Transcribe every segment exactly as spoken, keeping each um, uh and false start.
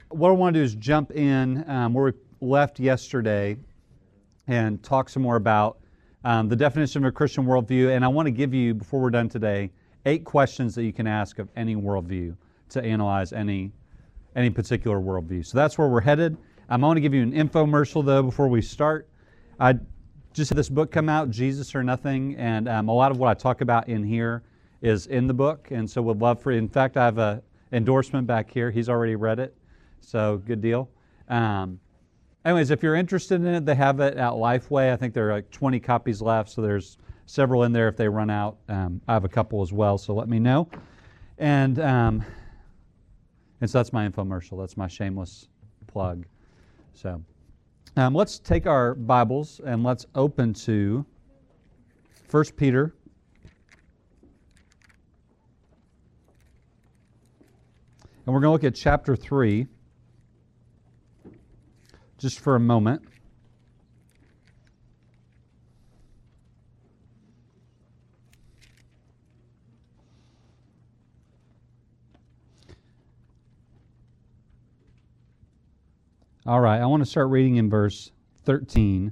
What I want to do is jump in um, where we left yesterday and talk some more about um, the definition of a Christian worldview. And I want to give you, before we're done today, eight questions that you can ask of any worldview to analyze any any particular worldview. So that's where we're headed. I'm going to give you an infomercial, though, before we start. I just had this book come out, Jesus or Nothing, and um, a lot of what I talk about in here is in the book, and so would love for, in fact, I have an endorsement back here. He's already read it, so good deal. Um, anyways, if you're interested in it, they have it at Lifeway. I think there are like twenty copies left, so there's several in there if they run out. Um, I have a couple as well, so let me know. And um, and so that's my infomercial. That's my shameless plug. So um, let's take our Bibles and let's open to First Peter. And we're going to look at chapter three just for a moment. All right, I want to start reading in verse thirteen.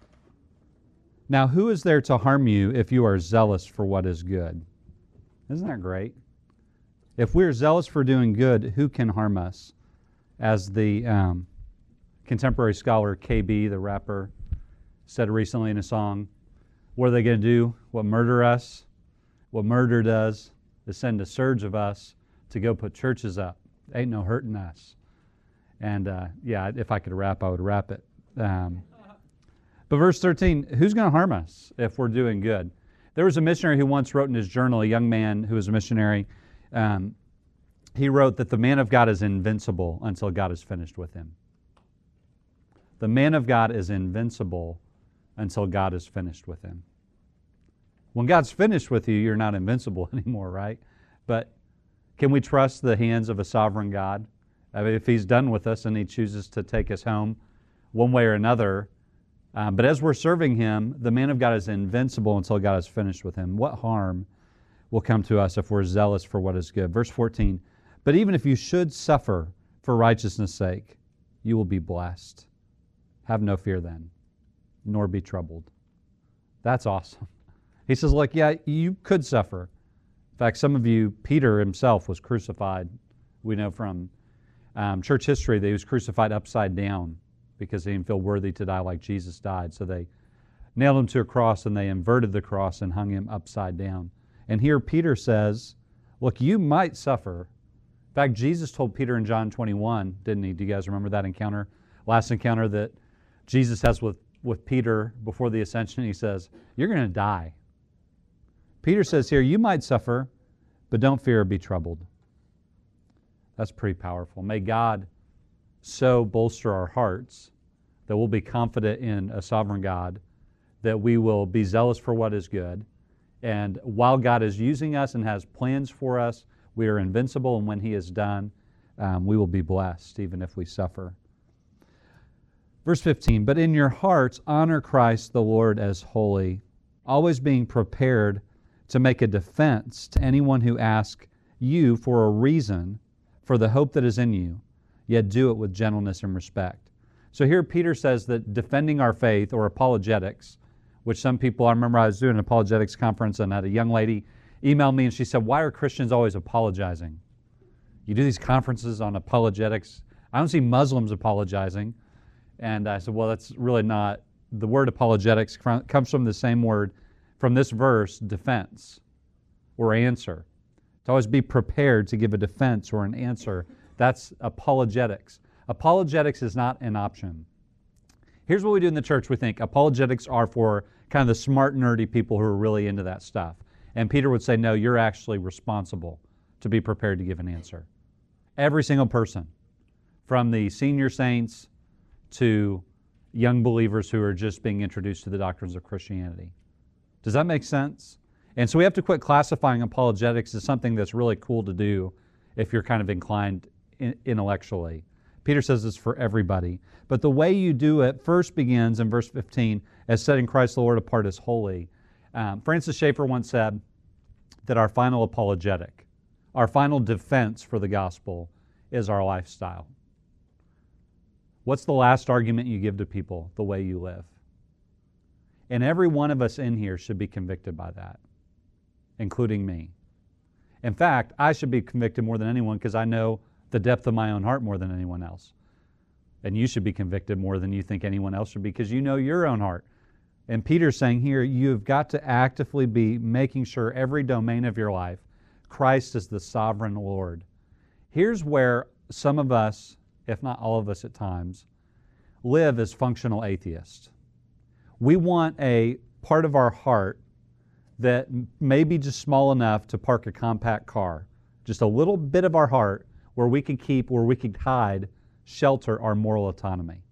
Now, who is there to harm you if you are zealous for what is good? Isn't that great? If we are zealous for doing good, who can harm us? As the um, contemporary scholar K B, the rapper, said recently in a song, what are they going to do? What murder us? What murder does is send a surge of us to go put churches up. Ain't no hurting us. And uh, yeah, if I could rap, I would rap it. Um, but verse thirteen, who's going to harm us if we're doing good? There was a missionary who once wrote in his journal, a young man who was a missionary, um, he wrote that the man of God is invincible until God is finished with him. The man of God is invincible until God is finished with him. When God's finished with you, you're not invincible anymore, right? But can we trust the hands of a sovereign God? I mean, if He's done with us and He chooses to take us home one way or another, uh, but as we're serving Him, the man of God is invincible until God is finished with him. What harm will come to us if we're zealous for what is good? Verse fourteen, but even if you should suffer for righteousness' sake, you will be blessed. Have no fear then, nor be troubled. That's awesome. He says, look, yeah, you could suffer. In fact, some of you, Peter himself was crucified. We know from Um, church history that he was crucified upside down because he didn't feel worthy to die like Jesus died. So they nailed him to a cross and they inverted the cross and hung him upside down. And here Peter says, look, you might suffer. In fact, Jesus told Peter in John twenty-one, didn't he? Do you guys remember that encounter? Last encounter that Jesus has with, with Peter before the ascension. He says, you're going to die. Peter says here, you might suffer, but don't fear or be troubled. That's pretty powerful. May God so bolster our hearts that we'll be confident in a sovereign God, that we will be zealous for what is good. And while God is using us and has plans for us, we are invincible. And when He is done, um, we will be blessed, even if we suffer. Verse fifteen, but in your hearts honor Christ the Lord as holy, always being prepared to make a defense to anyone who asks you for a reason for the hope that is in you, yet do it with gentleness and respect. So here Peter says that defending our faith, or apologetics, which some people, I remember I was doing an apologetics conference and had a young lady email me and she said, why are Christians always apologizing? You do these conferences on apologetics. I don't see Muslims apologizing. And I said, well, that's really not, the word apologetics comes from the same word, from this verse, defense or answer. To always be prepared to give a defense or an answer. That's apologetics. Apologetics is not an option. Here's what we do in the church. We think apologetics are for kind of the smart, nerdy people who are really into that stuff. And Peter would say, no, you're actually responsible to be prepared to give an answer. Every single person, from the senior saints to young believers who are just being introduced to the doctrines of Christianity. Does that make sense? And so we have to quit classifying apologetics as something that's really cool to do if you're kind of inclined intellectually. Peter says it's for everybody. But the way you do it first begins in verse fifteen as setting Christ the Lord apart as holy. Um, Francis Schaeffer once said that our final apologetic, our final defense for the gospel is our lifestyle. What's the last argument you give to people? The way you live. And every one of us in here should be convicted by that, including me. In fact, I should be convicted more than anyone because I know the depth of my own heart more than anyone else. And you should be convicted more than you think anyone else should be because you know your own heart. And Peter's saying here, you've got to actively be making sure every domain of your life, Christ is the sovereign Lord. Here's where some of us, if not all of us at times, live as functional atheists. We want a part of our heart that may be just small enough to park a compact car, just a little bit of our heart where we can keep, where we can hide, shelter our moral autonomy.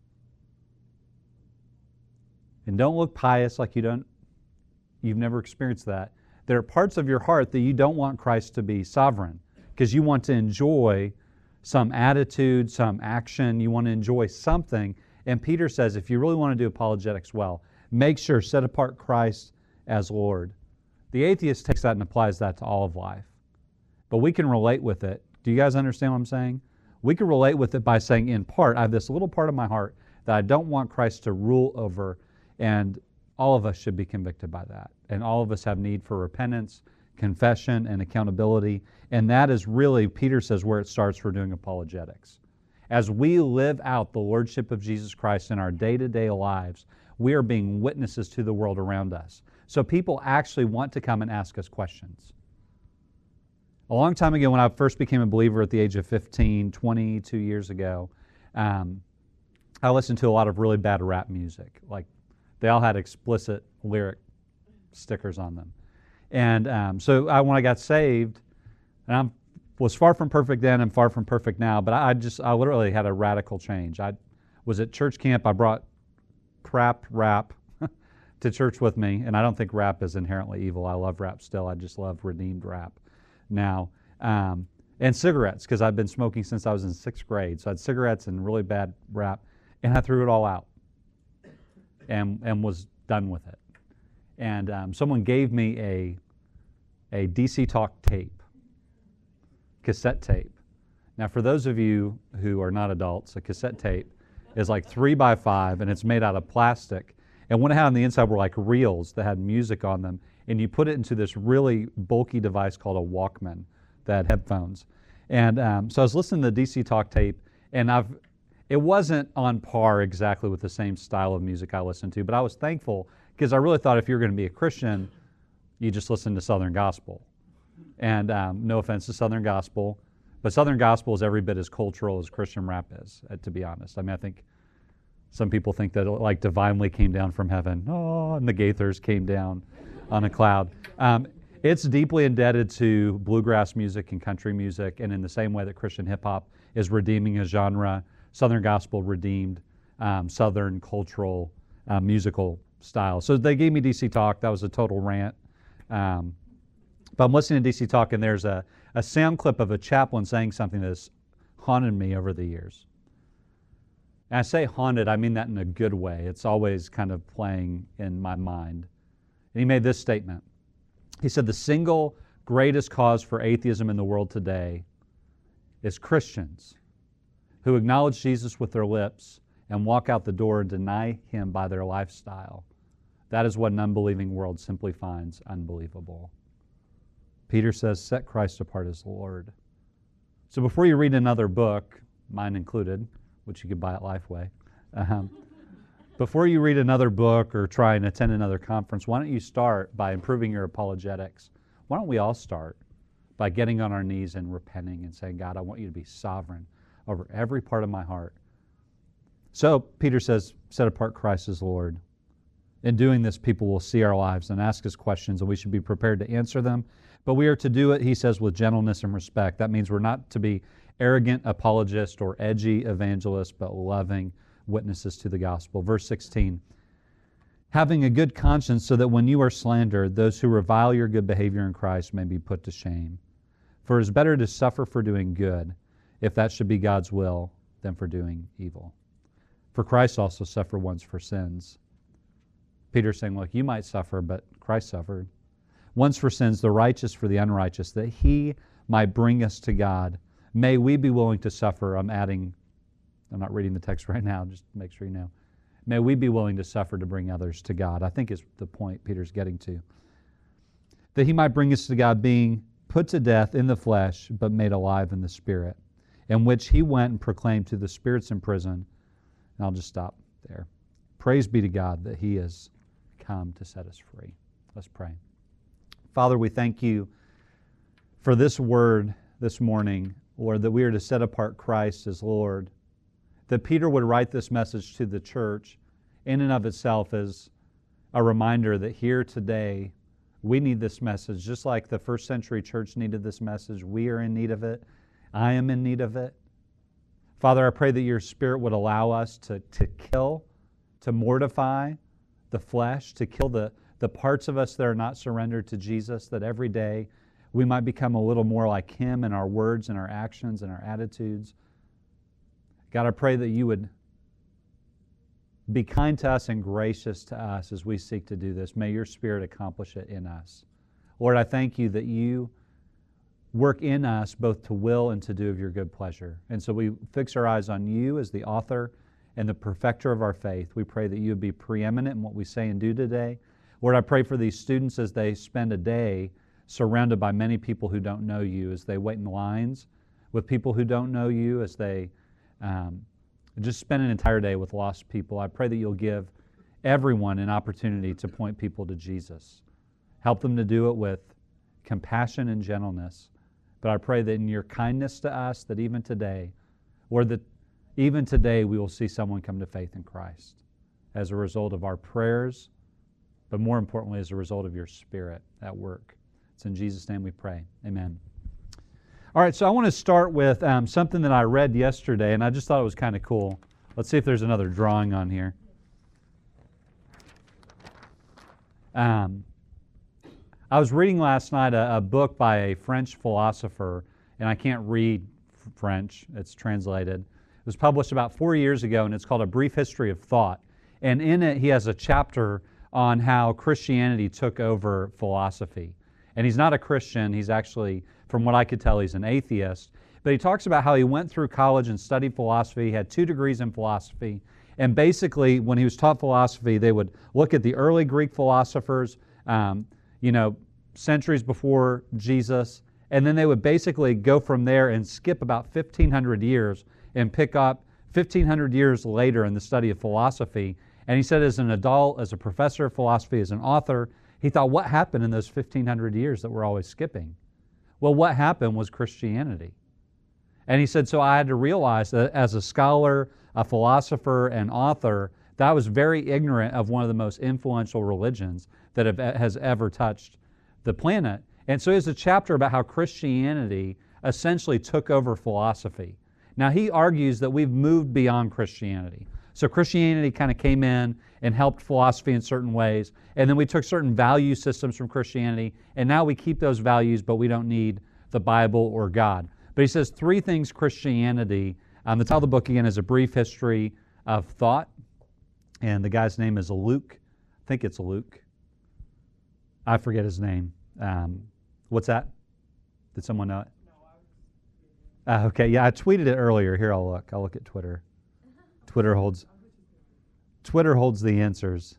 And don't look pious like you don't, you've never experienced that. There are parts of your heart that you don't want Christ to be sovereign because you want to enjoy some attitude, some action, you want to enjoy something. And Peter says if you really want to do apologetics well, make sure, set apart Christ as Lord. The atheist takes that and applies that to all of life. But we can relate with it. Do you guys understand what I'm saying? We can relate with it by saying, in part, I have this little part of my heart that I don't want Christ to rule over, and all of us should be convicted by that. And all of us have need for repentance, confession, and accountability. And that is really, Peter says, where it starts for doing apologetics. As we live out the Lordship of Jesus Christ in our day-to-day lives, we are being witnesses to the world around us. So people actually want to come and ask us questions. A long time ago, when I first became a believer at the age of fifteen, twenty-two years ago, um, I listened to a lot of really bad rap music. Like, they all had explicit lyric stickers on them. And um, so I, when I got saved, and I was far from perfect then and far from perfect now, but I just, I literally had a radical change. I was at church camp. I brought crap rap to church with me, and I don't think rap is inherently evil. I love rap still. I just love redeemed rap now. Um, and cigarettes, because I've been smoking since I was in sixth grade. So I had cigarettes and really bad rap, and I threw it all out and and was done with it. And um, someone gave me a a D C Talk tape, cassette tape. Now, for those of you who are not adults, a cassette tape is like three by five, and it's made out of plastic. And what it had on the inside were like reels that had music on them, and you put it into this really bulky device called a Walkman that had headphones. And um, so I was listening to the D C Talk tape, and I've it wasn't on par exactly with the same style of music I listened to, but I was thankful because I really thought if you're going to be a Christian, you just listen to Southern Gospel. And um, no offense to Southern Gospel, but Southern Gospel is every bit as cultural as Christian rap is, uh, to be honest. I mean, I think some people think that it, like divinely came down from heaven, oh, and the Gaithers came down on a cloud. Um, it's deeply indebted to bluegrass music and country music, and in the same way that Christian hip-hop is redeeming a genre, Southern Gospel redeemed um, Southern cultural uh, musical style. So they gave me D C Talk. That was a total rant. Um, but I'm listening to D C Talk, and there's a, a sound clip of a chaplain saying something that's haunted me over the years. And I say haunted, I mean that in a good way. It's always kind of playing in my mind. And he made this statement. He said, the single greatest cause for atheism in the world today is Christians who acknowledge Jesus with their lips and walk out the door and deny him by their lifestyle. That is what an unbelieving world simply finds unbelievable. Peter says, set Christ apart as Lord. So before you read another book, mine included, which you could buy at Lifeway, um, before you read another book or try and attend another conference, why don't you start by improving your apologetics? Why don't we all start by getting on our knees and repenting and saying, God, I want you to be sovereign over every part of my heart. So Peter says, set apart Christ as Lord. In doing this, people will see our lives and ask us questions, and we should be prepared to answer them. But we are to do it, he says, with gentleness and respect. That means we're not to be arrogant apologists or edgy evangelists, but loving witnesses to the gospel. Verse sixteen, having a good conscience so that when you are slandered, those who revile your good behavior in Christ may be put to shame. For it is better to suffer for doing good, if that should be God's will, than for doing evil. For Christ also suffered once for sins. Peter's saying, look, you might suffer, but Christ suffered. Once for sins, the righteous for the unrighteous, that he might bring us to God. May we be willing to suffer. I'm adding I'm not reading the text right now, just to make sure you know. May we be willing to suffer to bring others to God, I think is the point Peter's getting to. That he might bring us to God, being put to death in the flesh, but made alive in the Spirit, in which he went and proclaimed to the spirits in prison. And I'll just stop there. Praise be to God that he has come to set us free. Let's pray. Father, we thank you for this word this morning, Lord, that we are to set apart Christ as Lord. That Peter would write this message to the church in and of itself as a reminder that here today we need this message. Just like the first century church needed this message, we are in need of it. I am in need of it. Father, I pray that your Spirit would allow us to, to kill, to mortify the flesh, to kill the, the parts of us that are not surrendered to Jesus, that every day we might become a little more like him in our words and our actions and our attitudes. God, I pray that you would be kind to us and gracious to us as we seek to do this. May your Spirit accomplish it in us. Lord, I thank you that you work in us both to will and to do of your good pleasure. And so we fix our eyes on you as the author and the perfecter of our faith. We pray that you would be preeminent in what we say and do today. Lord, I pray for these students as they spend a day surrounded by many people who don't know you, as they wait in lines with people who don't know you, as they um, just spend an entire day with lost people. I pray that you'll give everyone an opportunity to point people to Jesus. Help them to do it with compassion and gentleness. But I pray that in your kindness to us, that even today, or that even today we will see someone come to faith in Christ as a result of our prayers, but more importantly as a result of your Spirit at work. It's in Jesus' name we pray. Amen. All right, so I want to start with um, something that I read yesterday, and I just thought it was kind of cool. Let's see if there's another drawing on here. Um, I was reading last night a, a book by a French philosopher, and I can't read French. It's translated. It was published about four years ago, and it's called A Brief History of Thought. And in it, he has a chapter on how Christianity took over philosophy. And he's not a Christian. He's actually, from what I could tell, he's an atheist. But he talks about how he went through college and studied philosophy. He had two degrees in philosophy. And basically, when he was taught philosophy, they would look at the early Greek philosophers, um, you know, centuries before Jesus. And then they would basically go from there and skip about fifteen hundred years and pick up fifteen hundred years later in the study of philosophy. And he said as an adult, as a professor of philosophy, as an author, he thought, what happened in those fifteen hundred years that we're always skipping? Well, what happened was Christianity. And he said, so I had to realize that as a scholar, a philosopher, and author, that I was very ignorant of one of the most influential religions that have, has ever touched the planet. And so he has a chapter about how Christianity essentially took over philosophy. Now, he argues that we've moved beyond Christianity. So Christianity kind of came in and helped philosophy in certain ways, and then we took certain value systems from Christianity, and now we keep those values, but we don't need the Bible or God. But he says three things Christianity, um, the title of the book again is A Brief History of Thought, and the guy's name is Luke. I think it's Luke. I forget his name. Um, what's that? Did someone know it? Uh, okay, yeah, I tweeted it earlier. Here, I'll look. I'll look at Twitter. Twitter holds Twitter holds the answers.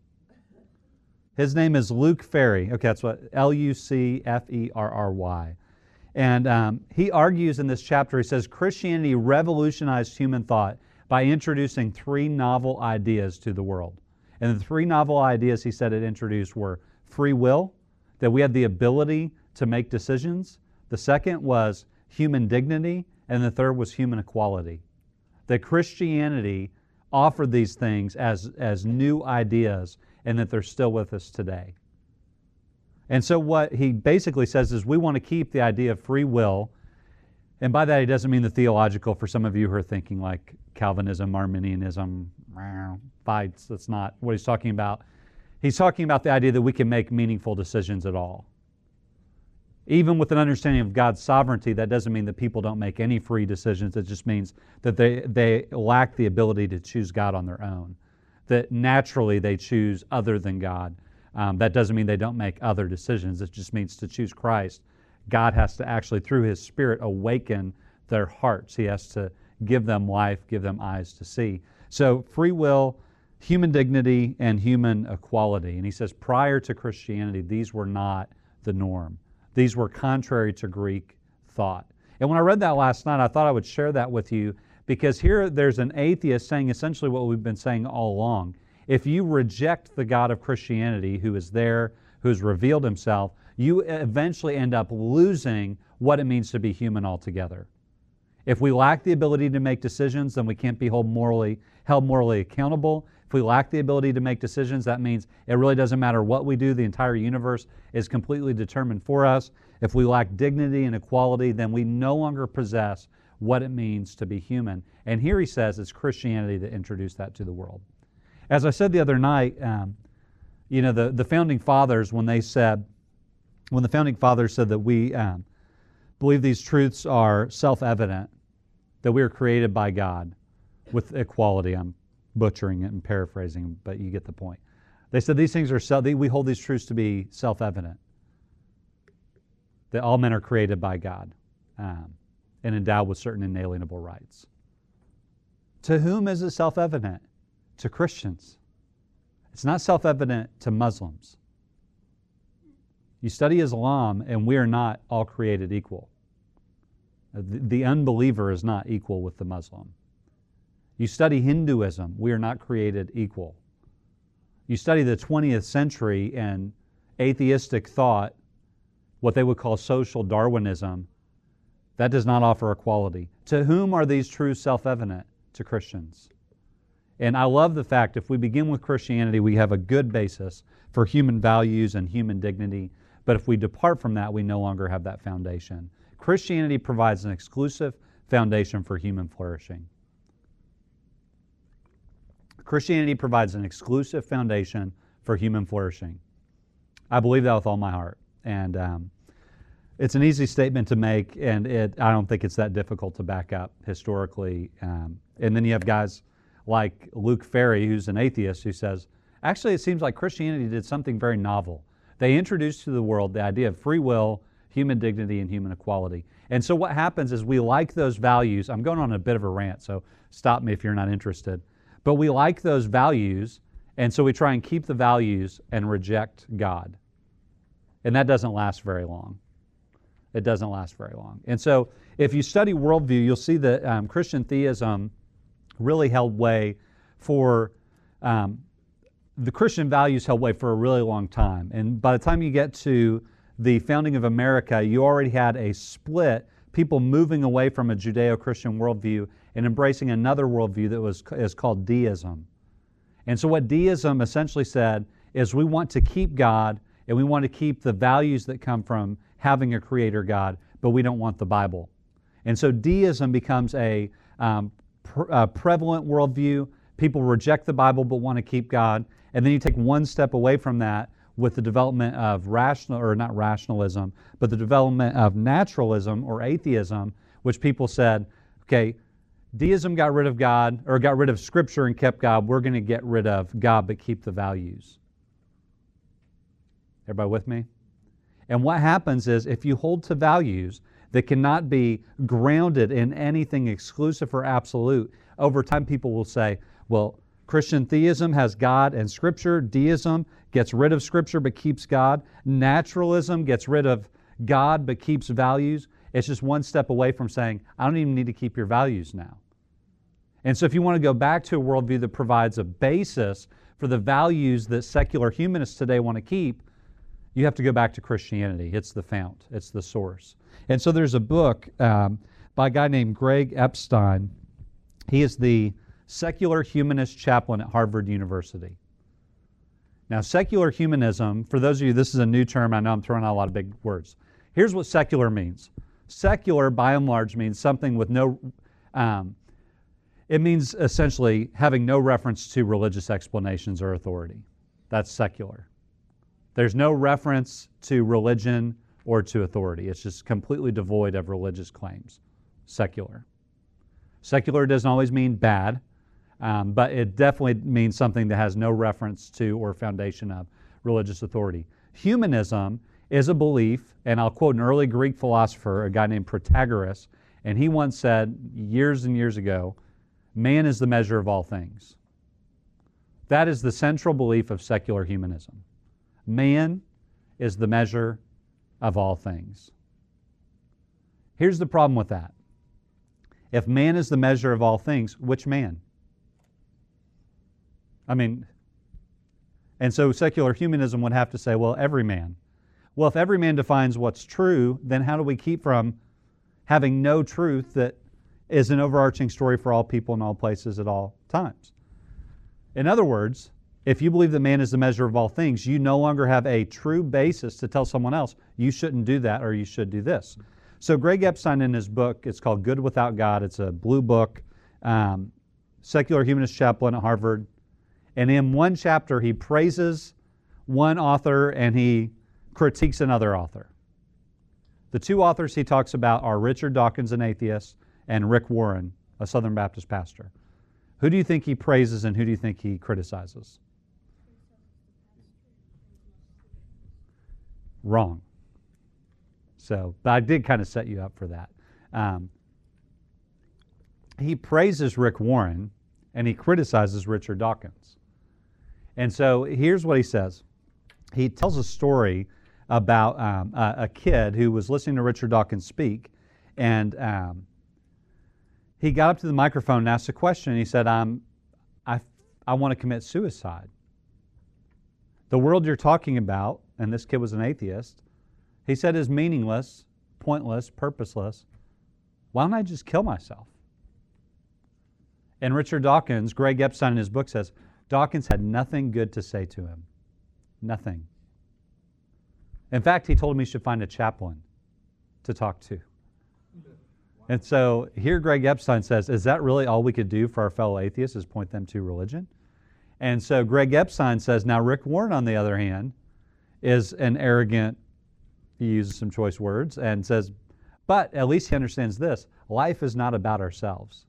His name is Luke Ferry. Okay, that's what, L U C F E R R Y. And um, he argues in this chapter, he says, Christianity revolutionized human thought by introducing three novel ideas to the world. And the three novel ideas he said it introduced were free will, that we had the ability to make decisions. The second was human dignity, and the third was human equality. That Christianity offered these things as, as new ideas, and that they're still with us today. And so what he basically says is we want to keep the idea of free will, and by that he doesn't mean the theological for some of you who are thinking like Calvinism, Arminianism, fights. That's not what he's talking about. He's talking about the idea that we can make meaningful decisions at all. Even with an understanding of God's sovereignty, that doesn't mean that people don't make any free decisions. It just means that they, they lack the ability to choose God on their own. That naturally they choose other than God. Um, that doesn't mean they don't make other decisions. It just means to choose Christ, God has to actually, through His Spirit, awaken their hearts. He has to give them life, give them eyes to see. So free will, human dignity, and human equality. And he says prior to Christianity, these were not the norm. These were contrary to Greek thought. And when I read that last night, I thought I would share that with you because here there's an atheist saying essentially what we've been saying all along. If you reject the God of Christianity who is there, who has revealed himself, you eventually end up losing what it means to be human altogether. If we lack the ability to make decisions, then we can't be held morally, held morally accountable. If we lack the ability to make decisions, that means it really doesn't matter what we do. The entire universe is completely determined for us. If we lack dignity and equality, then we no longer possess what it means to be human. And here he says it's Christianity that introduced that to the world. As I said the other night, um, you know, the, the founding fathers, when they said, when the founding fathers said that we um, believe these truths are self-evident, that we are created by God with equality. I'm butchering it and paraphrasing, but you get the point. They said these things are self, we hold these truths to be self-evident, that all men are created by God um, and endowed with certain inalienable rights. To whom is it self-evident? To Christians. It's not self-evident to Muslims. You study Islam, and we are not all created equal. The, the unbeliever is not equal with the Muslim. You study Hinduism, we are not created equal. You study the twentieth century and atheistic thought, what they would call social Darwinism, that does not offer equality. To whom are these truths self-evident? To Christians. And I love the fact if we begin with Christianity, we have a good basis for human values and human dignity. But if we depart from that, we no longer have that foundation. Christianity provides an exclusive foundation for human flourishing. Christianity provides an exclusive foundation for human flourishing. I believe that with all my heart. And um, it's an easy statement to make, and it, I don't think it's that difficult to back up historically. Um, and then you have guys like Luke Ferry, who's an atheist, who says, actually, it seems like Christianity did something very novel. They introduced to the world the idea of free will, human dignity, and human equality. And so what happens is we like those values. I'm going on a bit of a rant, so stop me if you're not interested. But we like those values, and so we try and keep the values and reject God. And that doesn't last very long. It doesn't last very long. And so if you study worldview, you'll see that um, Christian theism really held way for, um, the Christian values held way for a really long time. And by the time you get to the founding of America, you already had a split, people moving away from a Judeo-Christian worldview and embracing another worldview that was is called deism. And so what deism essentially said is we want to keep God and we want to keep the values that come from having a creator God, but we don't want the Bible. And so deism becomes a um, pre- uh, prevalent worldview. People reject the Bible but want to keep God. And then you take one step away from that with the development of rational, or not rationalism, but the development of naturalism or atheism, which people said, okay, deism got rid of God, or got rid of Scripture and kept God. We're going to get rid of God but keep the values. Everybody with me? And what happens is if you hold to values that cannot be grounded in anything exclusive or absolute, over time people will say, well, Christian theism has God and Scripture. Deism gets rid of Scripture but keeps God. Naturalism gets rid of God but keeps values. It's just one step away from saying, I don't even need to keep your values now. And so if you want to go back to a worldview that provides a basis for the values that secular humanists today want to keep, you have to go back to Christianity. It's the fount. It's the source. And so there's a book um, by a guy named Greg Epstein. He is the secular humanist chaplain at Harvard University. Now, secular humanism, for those of you, this is a new term. I know I'm throwing out a lot of big words. Here's what secular means. Secular, by and large, means something with no, um, it means essentially having no reference to religious explanations or authority. That's secular. There's no reference to religion or to authority. It's just completely devoid of religious claims. Secular. Secular doesn't always mean bad, um, but it definitely means something that has no reference to or foundation of religious authority. Humanism is a belief, and I'll quote an early Greek philosopher, a guy named Protagoras, And he once said, years and years ago, man is the measure of all things. That is the central belief of secular humanism. Man is the measure of all things. Here's the problem with that. If man is the measure of all things, which man? I mean, and so secular humanism would have to say, well, every man. Well, if every man defines what's true, then how do we keep from having no truth that is an overarching story for all people in all places at all times? In other words, if you believe that man is the measure of all things, you no longer have a true basis to tell someone else, you shouldn't do that or you should do this. So Greg Epstein, in his book, it's called Good Without God. It's a blue book, um, secular humanist chaplain at Harvard. And in one chapter, he praises one author and he critiques another author. The two authors he talks about are Richard Dawkins, an atheist, and Rick Warren, a Southern Baptist pastor. Who do you think he praises and who do you think he criticizes? Wrong. So, but I did kind of set you up for that. Um, he praises Rick Warren and he criticizes Richard Dawkins. And so here's what he says. He tells a story about um, a, a kid who was listening to Richard Dawkins speak, and um, he got up to the microphone and asked a question. And he said, um, I, I want to commit suicide. The world you're talking about, and this kid was an atheist, he said is meaningless, pointless, purposeless. Why don't I just kill myself? And Richard Dawkins, Greg Epstein in his book says, Dawkins had nothing good to say to him. Nothing. In fact, he told him he should find a chaplain to talk to. And so here Greg Epstein says, is that really all we could do for our fellow atheists, is point them to religion? And so Greg Epstein says, now Rick Warren, on the other hand, is an arrogant, he uses some choice words, and says, but at least he understands this, life is not about ourselves.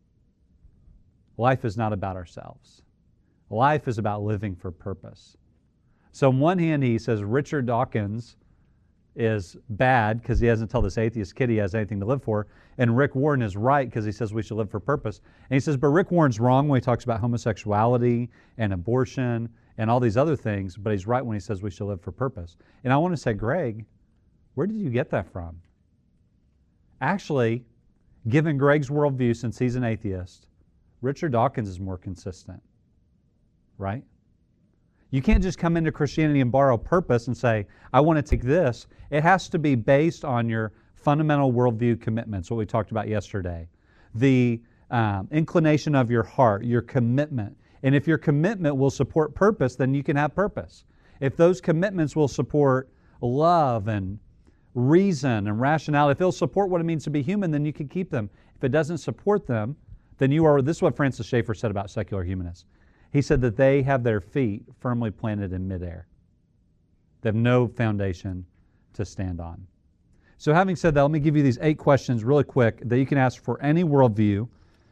Life is not about ourselves. Life is about living for purpose. So on one hand, he says Richard Dawkins is bad because he doesn't tell this atheist kid he has anything to live for, and Rick Warren is right because he says we should live for purpose. And he says, but Rick Warren's wrong when he talks about homosexuality and abortion and all these other things, but he's right when he says we should live for purpose. And I want to say, Greg, where did you get that from? Actually, given Greg's worldview, since he's an atheist, Richard Dawkins is more consistent, right? You can't just come into Christianity and borrow purpose and say, I want to take this. It has to be based on your fundamental worldview commitments, what we talked about yesterday. The um, inclination of your heart, your commitment. And if your commitment will support purpose, then you can have purpose. If those commitments will support love and reason and rationality, if it'll support what it means to be human, then you can keep them. If it doesn't support them, then you are, this is what Francis Schaeffer said about secular humanists. He said that they have their feet firmly planted in midair. They have no foundation to stand on. So having said that, let me give you these eight questions really quick that you can ask for any worldview.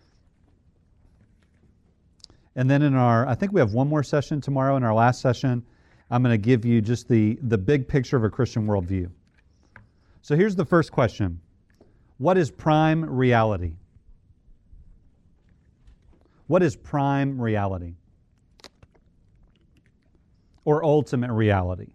And then in our, I think we have one more session tomorrow. In our last session, I'm going to give you just the, the big picture of a Christian worldview. So here's the first question. What is prime reality? What is prime reality? Or ultimate reality?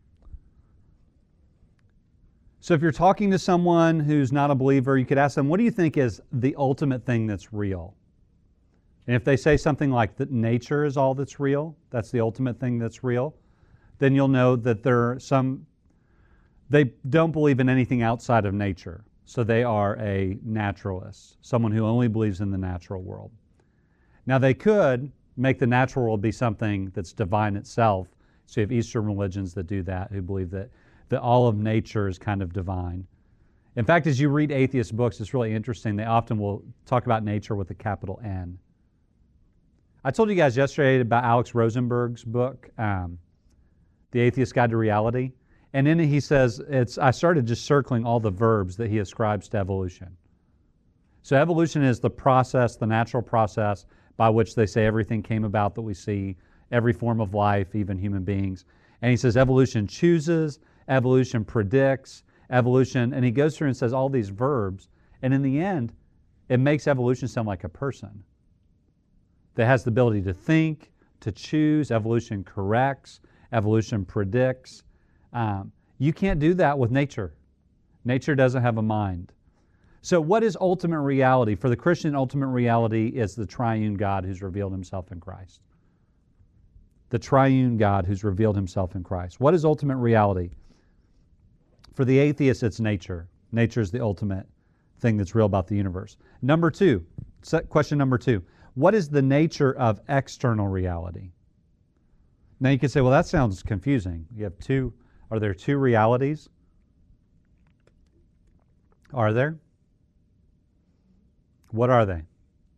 So if you're talking to someone who's not a believer, you could ask them, what do you think is the ultimate thing that's real? And if they say something like that nature is all that's real, that's the ultimate thing that's real, then you'll know that there are some, they don't believe in anything outside of nature. So they are a naturalist, someone who only believes in the natural world. Now they could make the natural world be something that's divine itself. So you have Eastern religions that do that, who believe that, that all of nature is kind of divine. In fact, as you read atheist books, it's really interesting. They often will talk about nature with a capital N. I told you guys yesterday about Alex Rosenberg's book, um, The Atheist Guide to Reality. And in it he says, it's, I started just circling all the verbs that he ascribes to evolution. So evolution is the process, the natural process by which they say everything came about that we see, every form of life, even human beings. And he says evolution chooses, evolution predicts, evolution, and he goes through and says all these verbs. And in the end, it makes evolution sound like a person that has the ability to think, to choose. Evolution corrects. Evolution predicts. Um, you can't do that with nature. Nature doesn't have a mind. So what is ultimate reality? For the Christian, ultimate reality is the triune God who's revealed himself in Christ. The triune God who's revealed himself in Christ. What is ultimate reality? For the atheist, it's nature. Nature is the ultimate thing that's real about the universe. Number two, question number two. What is the nature of external reality? Now you can say, well, that sounds confusing. You have two, are there two realities? Are there? What are they?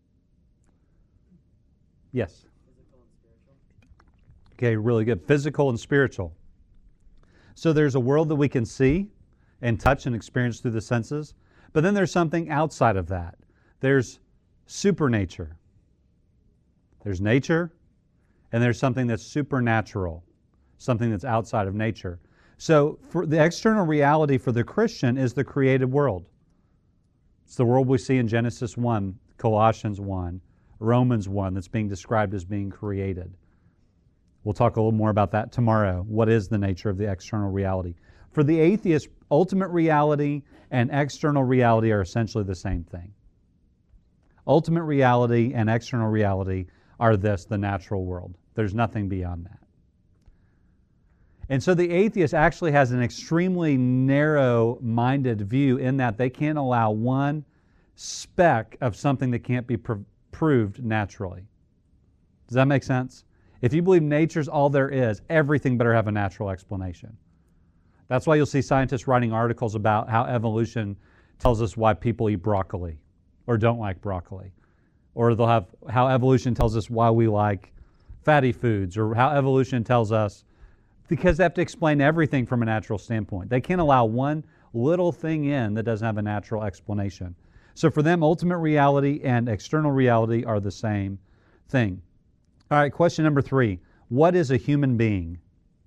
Yes. Physical and spiritual. Okay, really good. Physical and spiritual. So there's a world that we can see and touch and experience through the senses, but then there's something outside of that. There's supernature. There's nature, and there's something that's supernatural, something that's outside of nature. So for the external reality for the Christian is the created world. It's the world we see in Genesis one, Colossians one, Romans one, that's being described as being created. We'll talk a little more about that tomorrow. What is the nature of the external reality? For the atheist, ultimate reality and external reality are essentially the same thing. Ultimate reality and external reality are this, the natural world. There's nothing beyond that. And so the atheist actually has an extremely narrow-minded view in that they can't allow one speck of something that can't be pr- proved naturally. Does that make sense? If you believe nature's all there is, everything better have a natural explanation. That's why you'll see scientists writing articles about how evolution tells us why people eat broccoli or don't like broccoli. Or they'll have how evolution tells us why we like fatty foods, or how evolution tells us, because they have to explain everything from a natural standpoint. They can't allow one little thing in that doesn't have a natural explanation. So for them, ultimate reality and external reality are the same thing. All right, question number three. What is a human being?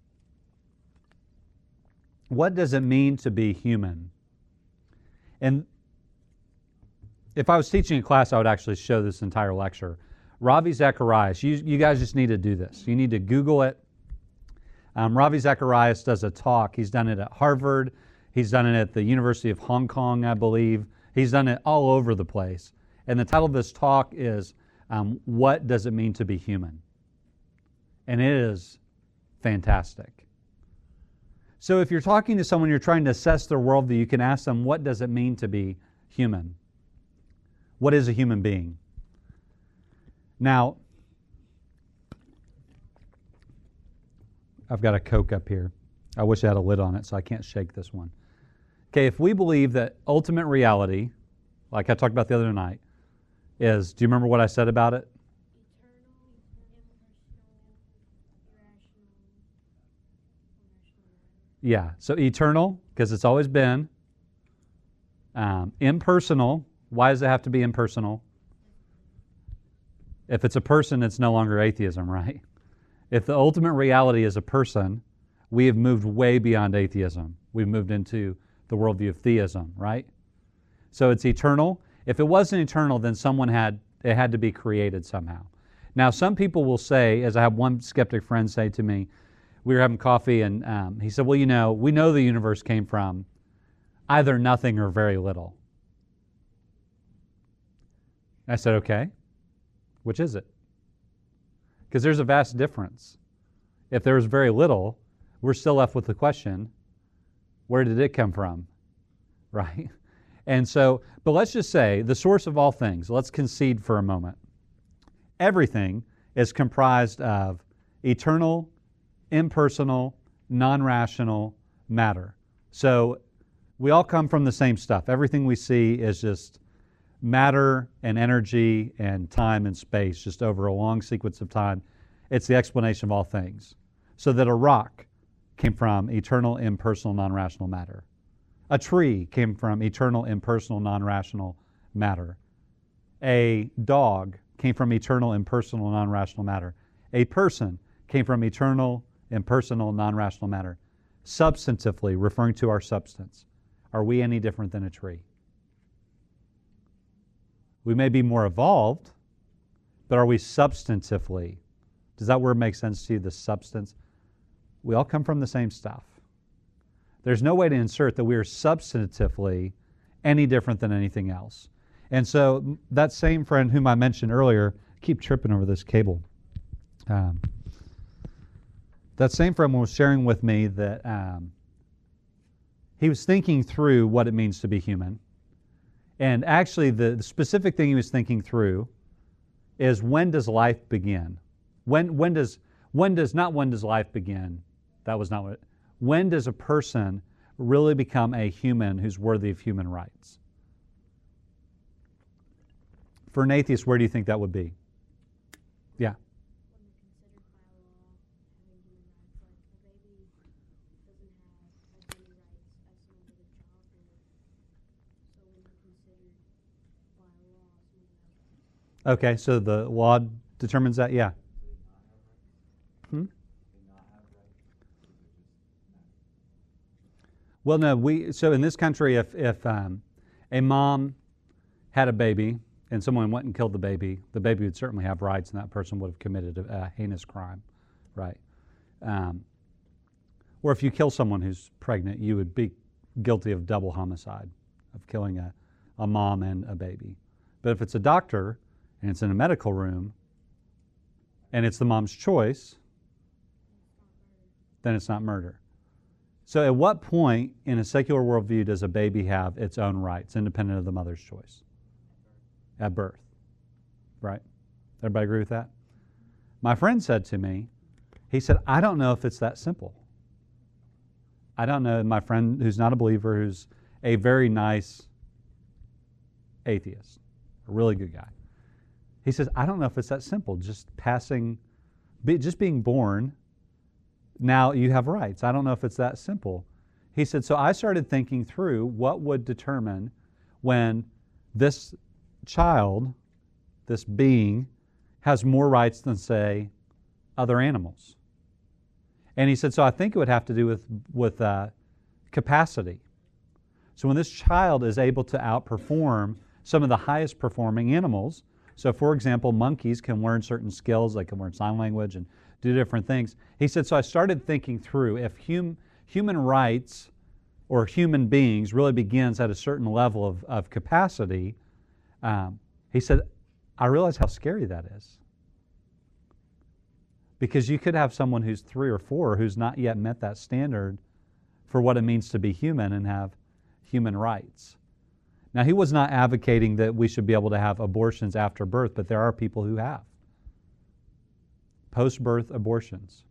What does it mean to be human? And if I was teaching a class, I would actually show this entire lecture. Ravi Zacharias, you, you guys just need to do this. You need to Google it. Um, Ravi Zacharias does a talk. He's done it at Harvard. He's done it at the University of Hong Kong, I believe. He's done it all over the place. And the title of this talk is, um, What Does It Mean to Be Human? And it is fantastic. So if you're talking to someone, you're trying to assess their worldview, you can ask them, what does it mean to be human? What is a human being? Now, I've got a Coke up here. I wish I had a lid on it, so I can't shake this one. Okay, if we believe that ultimate reality, like I talked about the other night, is, do you remember what I said about it? Yeah, so eternal, because it's always been. Um, impersonal. Why does it have to be impersonal? If it's a person, it's no longer atheism, right? If the ultimate reality is a person, we have moved way beyond atheism. We've moved into the worldview of theism, right? So it's eternal. If it wasn't eternal, then someone had, it had to be created somehow. Now, some people will say, as I have one skeptic friend say to me, we were having coffee and um, he said, well, you know, we know the universe came from either nothing or very little. I said, okay, which is it? Because there's a vast difference. If there was very little, we're still left with the question, where did it come from? Right? And so, but let's just say the source of all things, let's concede for a moment. Everything is comprised of eternal, impersonal, non-rational matter. So we all come from the same stuff. Everything we see is just matter and energy and time and space, just over a long sequence of time. It's the explanation of all things. So that a rock came from eternal, impersonal, non-rational matter. A tree came from eternal, impersonal, non-rational matter. A dog came from eternal, impersonal, non-rational matter. A person came from eternal, impersonal, non-rational matter. Substantively, referring to our substance, are we any different than a tree? We may be more evolved, but are we substantively? Does that word make sense to you, the substance? We all come from the same stuff. There's no way to insert that we are substantively any different than anything else. And so that same friend whom I mentioned earlier, I keep tripping over this cable. Um, that same friend was sharing with me that um, he was thinking through what it means to be human. And actually, the, the specific thing he was thinking through is, when does life begin? When when does when does not when does life begin? That was not what. When does a person really become a human who's worthy of human rights? For an atheist, where do you think that would be? Yeah. Okay, so the law determines that? Yeah. Hmm? Well, no, we, so in this country, if, if um, a mom had a baby and someone went and killed the baby, the baby would certainly have rights and that person would have committed a, a heinous crime, right? Um, or if you kill someone who's pregnant, you would be guilty of double homicide, of killing a, a mom and a baby. But if it's a doctor and it's in a medical room and it's the mom's choice, then it's not murder. So at what point in a secular worldview does a baby have its own rights, independent of the mother's choice? At birth, right? Everybody agree with that? My friend said to me, he said, I don't know if it's that simple. I don't know. My friend who's not a believer, who's a very nice atheist, a really good guy. He says, I don't know if it's that simple. Just passing, be, just being born, now you have rights. I don't know if it's that simple. He said, so I started thinking through what would determine when this child, this being, has more rights than, say, other animals. And he said, so I think it would have to do with, with uh, capacity. So when this child is able to outperform some of the highest performing animals, so for example, monkeys can learn certain skills, they can learn sign language and do different things. He said, so I started thinking through if hum, human rights or human beings really begins at a certain level of, of capacity, um, he said, I realize how scary that is. Because you could have someone who's three or four who's not yet met that standard for what it means to be human and have human rights. Now, he was not advocating that we should be able to have abortions after birth, but there are people who have post-birth abortions.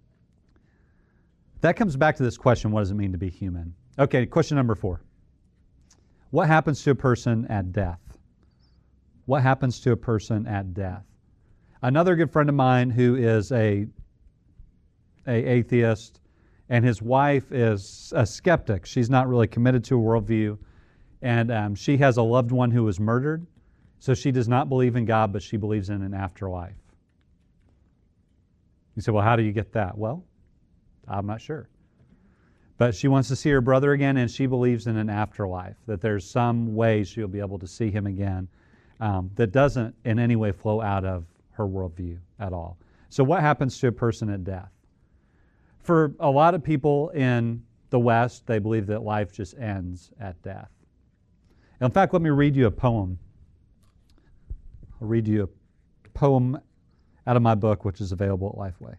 That comes back to this question, what does it mean to be human? Okay, question number four. What happens to a person at death? What happens to a person at death? Another good friend of mine who is a, a atheist, and his wife is a skeptic. She's not really committed to a worldview, and um, she has a loved one who was murdered, so she does not believe in God, but she believes in an afterlife. You say, well, how do you get that? Well, I'm not sure. But she wants to see her brother again, and she believes in an afterlife, that there's some way she'll be able to see him again um, that doesn't in any way flow out of her worldview at all. So what happens to a person at death? For a lot of people in the West, they believe that life just ends at death. In fact, let me read you a poem. I'll read you a poem out of my book, which is available at Lifeway.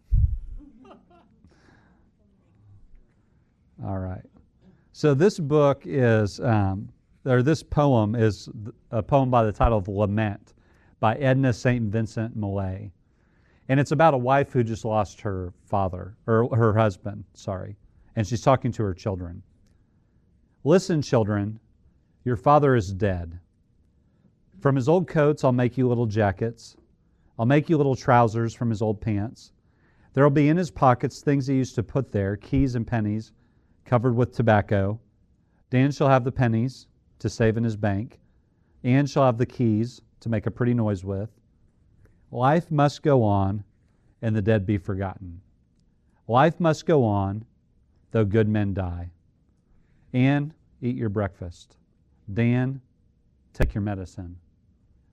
All right. So this book is, um, or this poem is a poem by the title of Lament by Edna Saint Vincent Millay. And it's about a wife who just lost her father, or her husband, sorry. And she's talking to her children. Listen, children, your father is dead. From his old coats, I'll make you little jackets. I'll make you little trousers from his old pants. There will be in his pockets things he used to put there, keys and pennies, covered with tobacco. Dan shall have the pennies to save in his bank. Anne shall have the keys to make a pretty noise with. Life must go on, and the dead be forgotten. Life must go on, though good men die. Anne, eat your breakfast. Dan, take your medicine.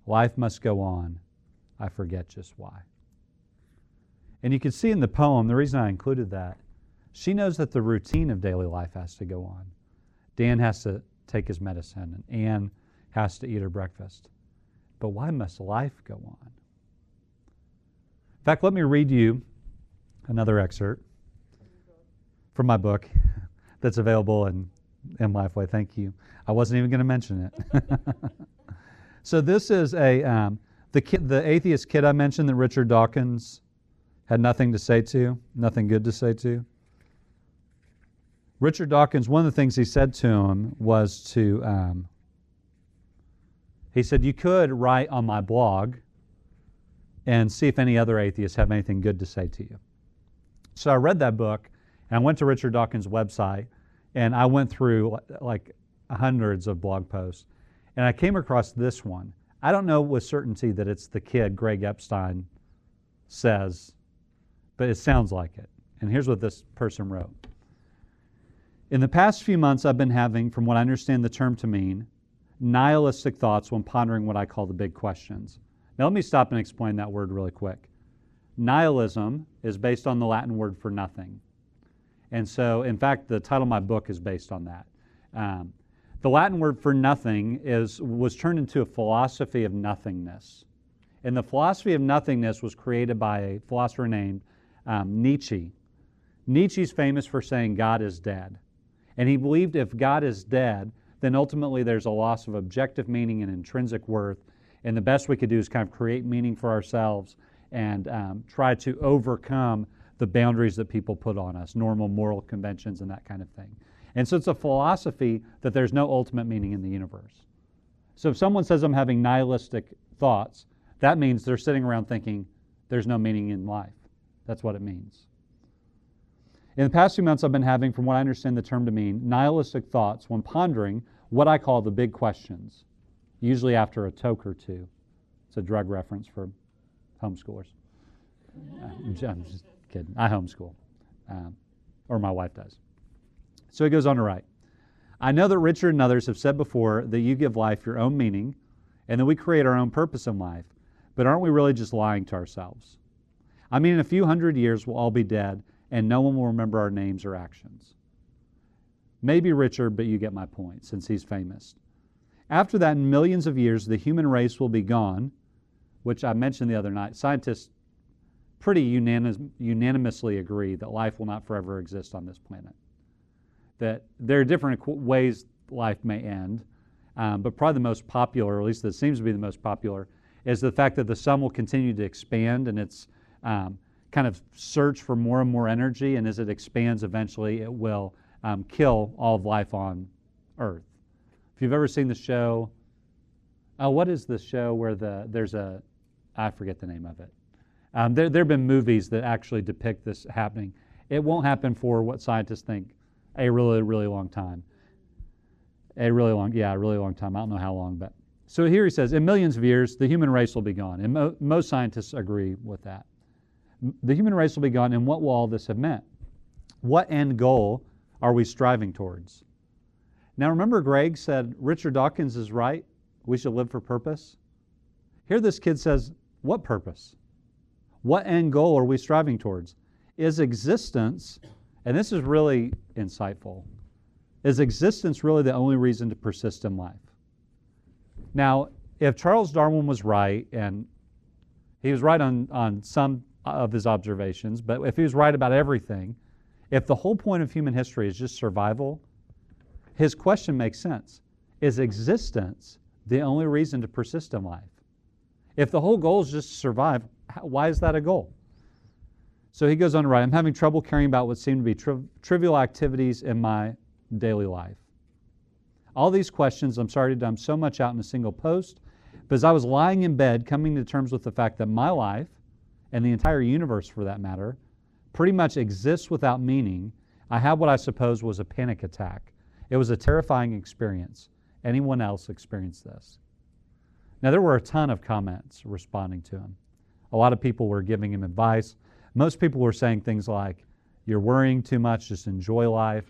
Life must go on. I forget just why. And you can see in the poem, the reason I included that, she knows that the routine of daily life has to go on. Dan has to take his medicine, and Anne has to eat her breakfast. But why must life go on? In fact, let me read you another excerpt from my book that's available in, in Lifeway. Thank you. I wasn't even going to mention it. So this is a um, the kid, the atheist kid I mentioned that Richard Dawkins had nothing to say to, nothing good to say to. Richard Dawkins, one of the things he said to him was to, um, he said, you could write on my blog and see if any other atheists have anything good to say to you. So I read that book, and I went to Richard Dawkins' website, and I went through like hundreds of blog posts, and I came across this one. I don't know with certainty that it's the kid Greg Epstein says, but it sounds like it. And here's what this person wrote. In the past few months, I've been having, from what I understand the term to mean, nihilistic thoughts when pondering what I call the big questions. Now let me stop and explain that word really quick. Nihilism is based on the Latin word for nothing. And so, in fact, the title of my book is based on that. Um, the Latin word for nothing is was turned into a philosophy of nothingness. And the philosophy of nothingness was created by a philosopher named um, Nietzsche. Nietzsche's famous for saying God is dead. And he believed if God is dead, then ultimately there's a loss of objective meaning and intrinsic worth. And the best we could do is kind of create meaning for ourselves and um, try to overcome the boundaries that people put on us, normal moral conventions and that kind of thing. And so it's a philosophy that there's no ultimate meaning in the universe. So if someone says I'm having nihilistic thoughts, that means they're sitting around thinking there's no meaning in life. That's what it means. In the past few months, I've been having, from what I understand the term to mean, nihilistic thoughts when pondering what I call the big questions, usually after a toke or two. It's a drug reference for homeschoolers. I'm just kidding. I homeschool, um, or my wife does. So he goes on to write, I know that Richard and others have said before that you give life your own meaning and that we create our own purpose in life, but aren't we really just lying to ourselves? I mean, in a few hundred years, we'll all be dead, and no one will remember our names or actions. Maybe Richard, but you get my point, since he's famous. After that, in millions of years, the human race will be gone, which I mentioned the other night. Scientists pretty unanimous, unanimously agree that life will not forever exist on this planet. That there are different ways life may end, um, but probably the most popular, or at least that seems to be the most popular, is the fact that the sun will continue to expand and its um, kind of search for more and more energy, and as it expands, eventually it will um, kill all of life on Earth. If you've ever seen the show, oh, what is the show where the there's a, I forget the name of it. Um, there there have been movies that actually depict this happening. It won't happen for what scientists think a really, really long time. A really long, yeah, a really long time. I don't know how long, but. So here he says, in millions of years, the human race will be gone. And mo- most scientists agree with that. The human race will be gone, and what will all this have meant? What end goal are we striving towards? Now remember, Greg said, Richard Dawkins is right, we should live for purpose. Here this kid says, what purpose? What end goal are we striving towards? Is existence, and this is really insightful, is existence really the only reason to persist in life? Now, if Charles Darwin was right, and he was right on, on some of his observations, but if he was right about everything, if the whole point of human history is just survival, his question makes sense. Is existence the only reason to persist in life? If the whole goal is just to survive, why is that a goal? So he goes on to write, I'm having trouble caring about what seem to be tri- trivial activities in my daily life. All these questions, I'm sorry to dump so much out in a single post, but as I was lying in bed, coming to terms with the fact that my life, and the entire universe for that matter, pretty much exists without meaning, I had what I suppose was a panic attack. It was a terrifying experience. Anyone else experienced this? Now, there were a ton of comments responding to him. A lot of people were giving him advice. Most people were saying things like, you're worrying too much, just enjoy life.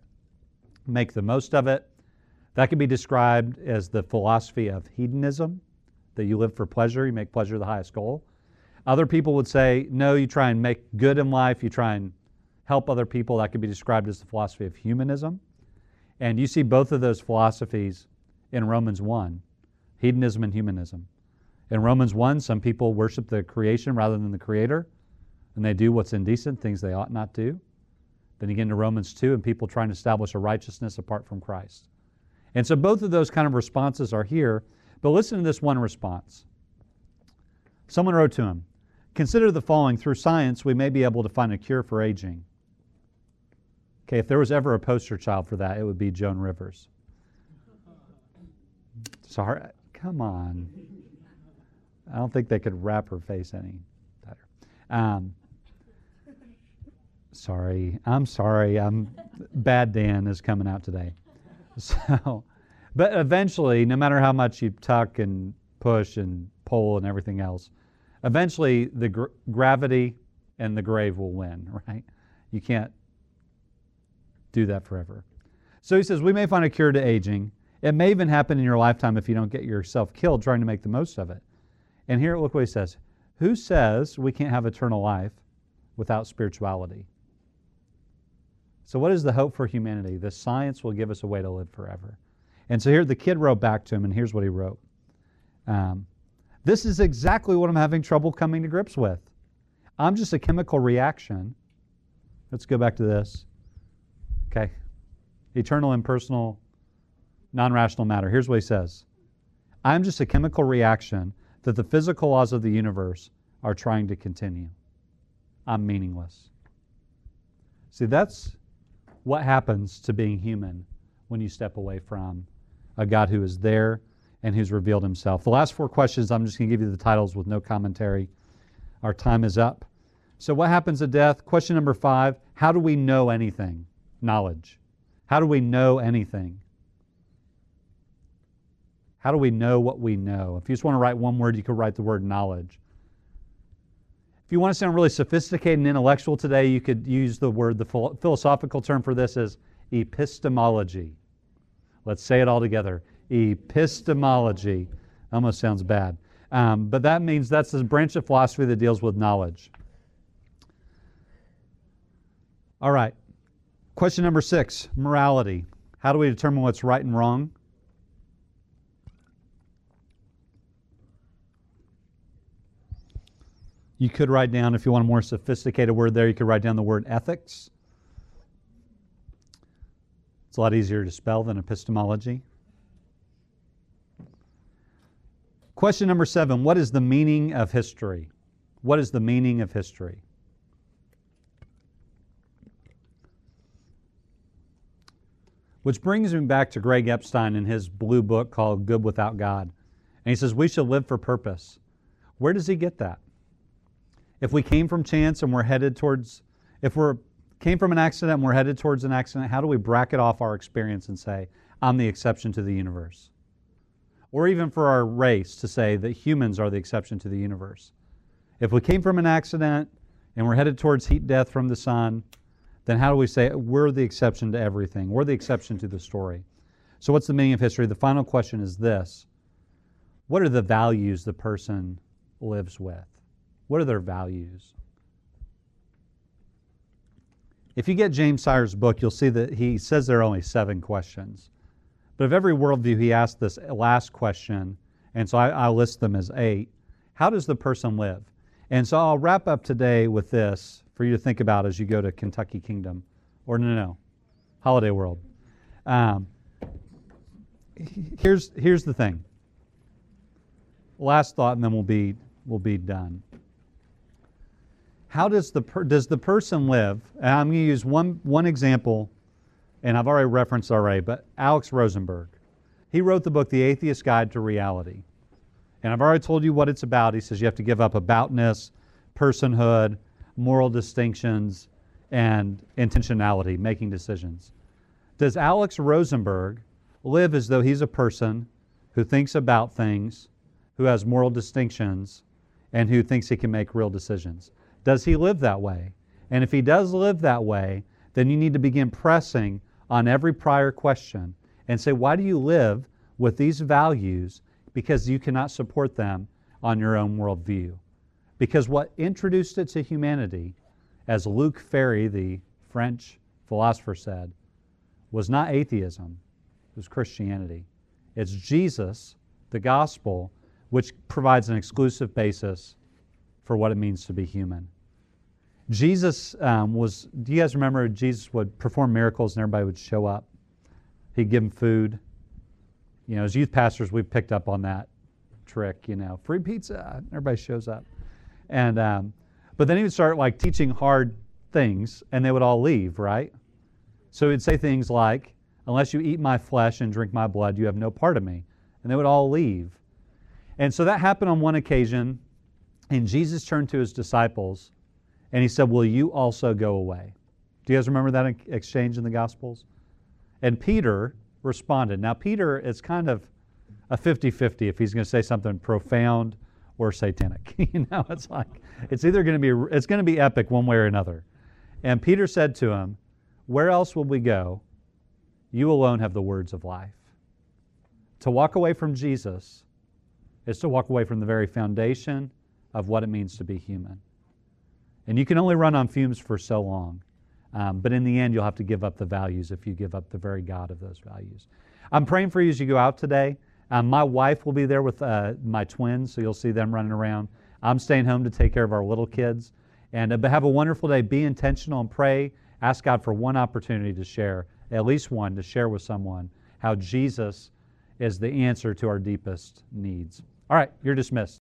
Make the most of it. That could be described as the philosophy of hedonism. that you live for pleasure, you make pleasure the highest goal. Other people would say, no, you try and make good in life, you try and help other people. That could be described as the philosophy of humanism. And you see both of those philosophies in Romans one, hedonism and humanism. In Romans one, some people worship the creation rather than the Creator, and they do what's indecent, things they ought not do. Then you get into Romans two, and people trying to establish a righteousness apart from Christ. And so both of those kind of responses are here, but listen to this one response. Someone wrote to him, consider the following, through science we may be able to find a cure for aging. Okay, if there was ever a poster child for that, it would be Joan Rivers. Sorry, come on. I don't think they could wrap her face any better. Um, sorry, I'm sorry. I'm Bad Dan is coming out today. So, but eventually, no matter how much you tuck and push and pull and everything else, eventually the gr- gravity and the grave will win, right? You can't do that forever. So he says, we may find a cure to aging. It may even happen in your lifetime if you don't get yourself killed trying to make the most of it. And here, look what he says. Who says we can't have eternal life without spirituality? So what is the hope for humanity? The science will give us a way to live forever. And so here the kid wrote back to him, and here's what he wrote. Um, this is exactly what I'm having trouble coming to grips with. I'm just a chemical reaction. Let's go back to this. Okay. Eternal, impersonal, non-rational matter. Here's what he says. I'm just a chemical reaction that the physical laws of the universe are trying to continue. I'm meaningless. See, that's what happens to being human when you step away from a God who is there and who's revealed himself. The last four questions, I'm just going to give you the titles with no commentary. Our time is up. So what happens at death? Question number five, how do we know anything? Knowledge. How do we know anything? How do we know what we know? If you just want to write one word, you could write the word knowledge. If you want to sound really sophisticated and intellectual today, you could use the word, the philosophical term for this is epistemology. Let's say it all together. Epistemology. Almost sounds bad. Um, but that means that's the branch of philosophy that deals with knowledge. All right. Question number six, morality. How do we determine what's right and wrong? You could write down, if you want a more sophisticated word there, you could write down the word ethics. It's a lot easier to spell than epistemology. Question number seven, what is the meaning of history? What is the meaning of history? Which brings me back to Greg Epstein in his blue book called Good Without God. And he says, we should live for purpose. Where does he get that? If we came from chance and we're headed towards, if we came from an accident and we're headed towards an accident, how do we bracket off our experience and say, I'm the exception to the universe? Or even for our race to say that humans are the exception to the universe. If we came from an accident and we're headed towards heat death from the sun, then how do we say we're the exception to everything? We're the exception to the story. So what's the meaning of history? The final question is this. What are the values the person lives with? What are their values? If you get James Sire's book, you'll see that he says there are only seven questions. But of every worldview, he asked this last question, and so I, I'll list them as eight. How does the person live? And so I'll wrap up today with this for you to think about as you go to Kentucky Kingdom. Or no, no, no, Holiday World. Um, here's, here's the thing. Last thought, and then we'll be, we'll be done. How does the per, does the person live? And I'm going to use one one example, and I've already referenced already, but Alex Rosenberg. He wrote the book, The Atheist Guide to Reality. And I've already told you what it's about. He says you have to give up aboutness, personhood, moral distinctions, and intentionality, making decisions. Does Alex Rosenberg live as though he's a person who thinks about things, who has moral distinctions, and who thinks he can make real decisions? Does he live that way? And if he does live that way, then you need to begin pressing on every prior question and say, why do you live with these values? because you cannot support them on your own worldview. Because what introduced it to humanity, as Luc Ferry, the French philosopher, said, was not atheism, it was Christianity. It's Jesus, the gospel, which provides an exclusive basis for what it means to be human. Jesus um, was, do you guys remember Jesus would perform miracles and everybody would show up? He'd give them food. You know, as youth pastors, we've picked up on that trick, you know, free pizza, everybody shows up. And, um, but then he would start like teaching hard things and they would all leave, right? So he'd say things like, unless you eat my flesh and drink my blood, you have no part of me. And they would all leave. And so that happened on one occasion, and Jesus turned to his disciples and he said, will you also go away? Do you guys remember that exchange in the Gospels? And Peter responded. Now Peter is kind of a fifty-fifty if he's going to say something profound or satanic. You know, it's like, it's either going to be, it's going to be epic one way or another. And Peter said to him, where else will we go? You alone have the words of life. To walk away from Jesus is to walk away from the very foundation of what it means to be human. And you can only run on fumes for so long. Um, but in the end, you'll have to give up the values if you give up the very God of those values. I'm praying for you as you go out today. Um, my wife will be there with uh, my twins, so you'll see them running around. I'm staying home to take care of our little kids. And uh, but have a wonderful day. Be intentional and pray. Ask God for one opportunity to share, at least one, to share with someone how Jesus is the answer to our deepest needs. All right, you're dismissed.